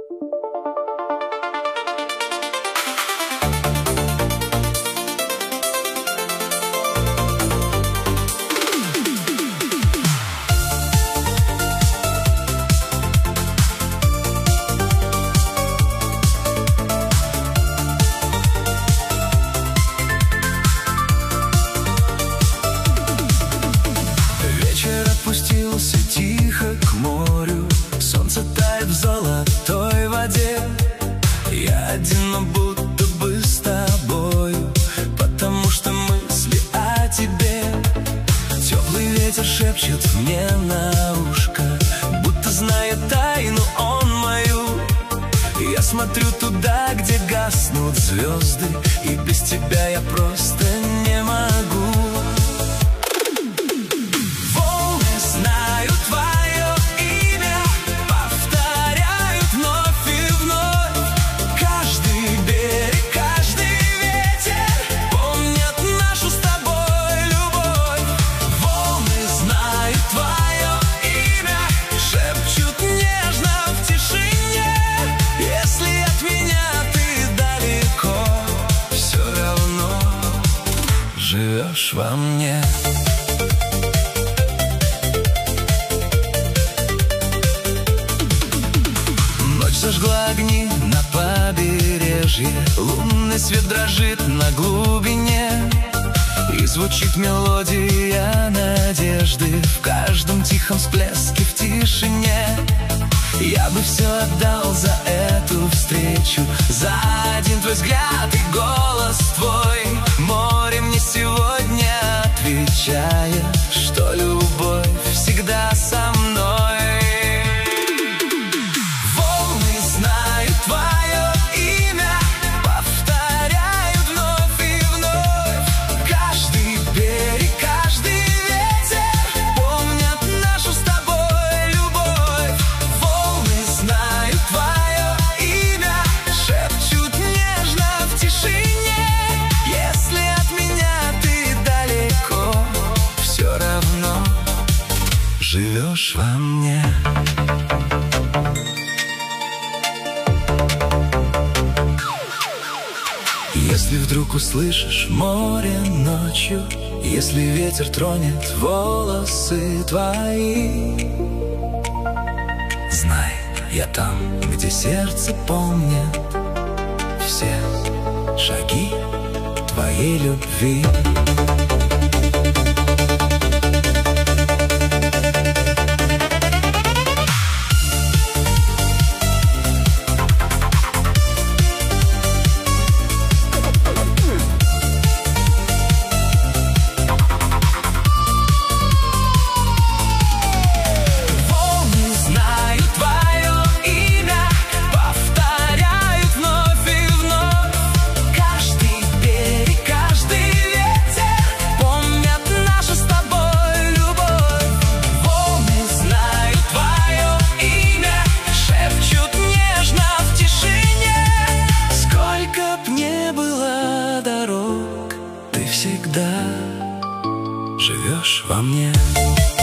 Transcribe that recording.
Опустился тихо к морю, солнце тает в золотой воде. Я один, но будто бы с тобою, потому что мысли о тебе. Теплый ветер шепчет мне на ушко, будто знает тайну он мою. Я смотрю туда, где гаснут звезды, и без тебя я просто не могу. Живешь во мне. Ночь зажгла огни на побережье, лунный свет дрожит на глубине, и звучит мелодия надежды в каждом тихом всплеске, в тишине. Я бы все отдал за эту встречу, за один твой взгляд и голос твой. Море мне сегодня отвечает, что любовь всегда со мной. Волны знают твое имя, повторяют вновь и вновь. Каждый берег, каждый ветер помнят нашу с тобой любовь. Волны знают твое имя, шепчут нежно в тишине. Если от меня ты далеко, все равно живешь во мне. Если вдруг услышишь море ночью, если ветер тронет волосы твои, знай, я там, где сердце помнит все шаги твоей любви. Всегда живешь во мне.